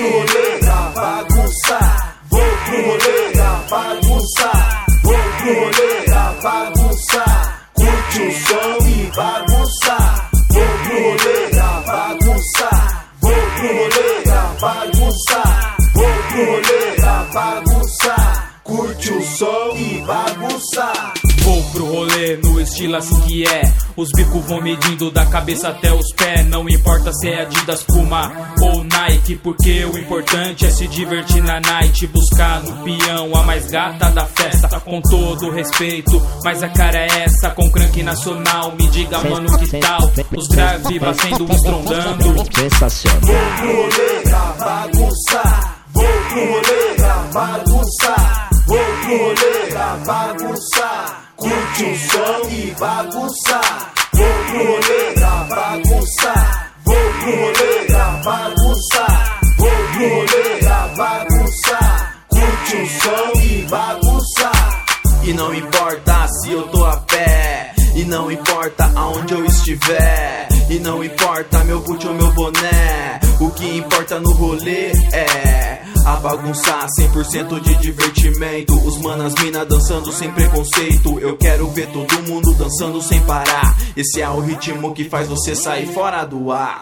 pro rolê pra bagunçar. Vou pro rolê pra bagunçar. Vou pro rolê pra bagunçar. Curte o som e bagunçar. Vou pro rolê pra bagunçar. Vou pro rolê pra bagunçar. Vou pro rolê pra bagunçar. Curte o som e bagunçar. Vou pro rolê no estilo assim que é. Os bicos vão medindo da cabeça até os pés. Não importa se é Adidas, Puma ou Nike, porque o importante é se divertir na night. Buscar no peão a mais gata da festa. Com todo respeito, mas a cara é essa. Com crank nacional, me diga mano que tal. Os grave batendo, estrondando. Sensacional. Vou pro rolê pra bagunçar. Vou pro rolê pra bagunçar. Vou pro rolê pra bagunçar. Curte o som e bagunçar. Vou pro rolê pra bagunçar. Vou pro rolê pra bagunçar. Vou pro rolê pra bagunçar. Curte o som e bagunçar. E não importa se eu tô a pé, e não importa aonde eu estiver, e não importa meu boot ou meu boné. O que importa no rolê é a bagunçar, 100% de divertimento. Os manas mina dançando sem preconceito. Eu quero ver todo mundo dançando sem parar. Esse é o ritmo que faz você sair fora do ar.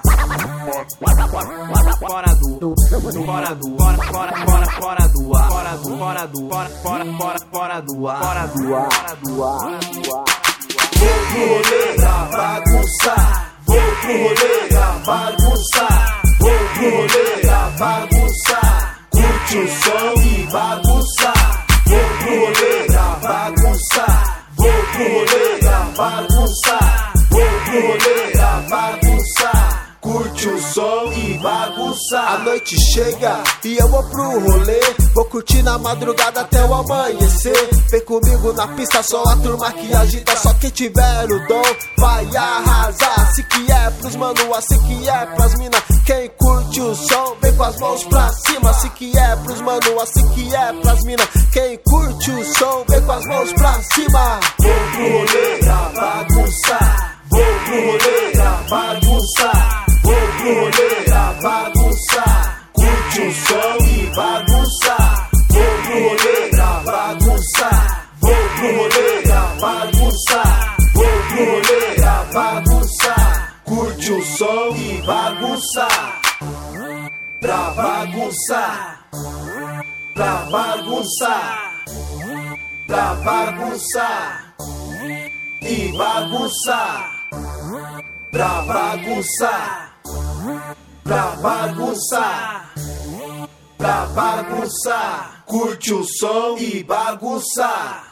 Fora do ar. Fora do ar. Vou pro rolê pra bagunçar. Vou pro rolê pra bagunçar. Vou pro rolê pra bagunçar. Curte o som e bagunçar. Vou pro rolê pra bagunçar. Vou pro rolê pra bagunçar. Vou pro rolê pra bagunçar. Curte o som e bagunçar. A noite chega e eu vou pro rolê. Vou curtir na madrugada até o amanhecer. Vem comigo na pista, só a turma que agita. Só quem tiver o dom vai arrasar. Assim que é pros mano, assim que é pras mina. Quem curte o som vem com as mãos pra cima. Assim que é pros mano, assim que é pras mina. Quem curte o som vem com as mãos pra cima. Vou pro rolê pra bagunçar. Vou pro rolê pra bagunçar. Vou pro rolê pra bagunçar. Curte o som e bagunçar. Vou pro rolê pra bagunçar. Vou pro rolê pra bagunçar. Vou pro rolê pra bagunçar. Curte o som e bagunçar. Pra bagunçar. Pra bagunçar. Pra bagunçar. E bagunçar. Pra bagunçar. Pra bagunçar. Pra bagunçar. Curte o som e bagunçar.